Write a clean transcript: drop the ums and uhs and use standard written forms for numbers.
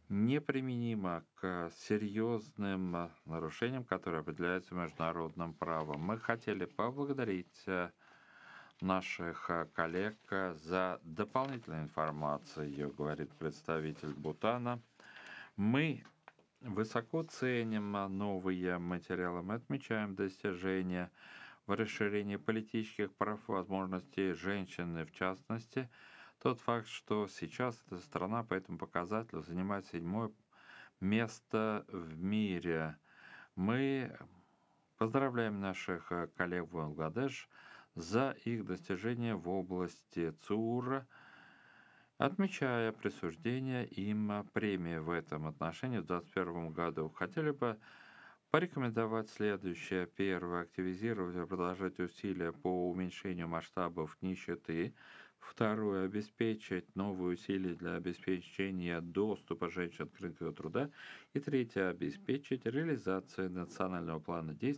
неприменимо к серьезным нарушениям, которые определяются международным правом. Мы хотели поблагодарить наших коллег за дополнительную информацию, говорит представитель Бутана. Мы высоко ценим новые материалы, мы отмечаем достижения в расширении политических прав и возможностей женщин, в частности, тот факт, что сейчас эта страна по этому показателю занимает 7-е место в мире. Мы поздравляем наших коллег в Бангладеш за их достижения в области ЦУР, отмечая присуждение им премии в этом отношении в 2021 году. Хотели бы порекомендовать следующее. Первое. Активизировать и продолжать усилия по уменьшению масштабов нищеты. Второе. Обеспечить новые усилия для обеспечения доступа женщин к рынку труда. И третье. Обеспечить реализацию национального плана действий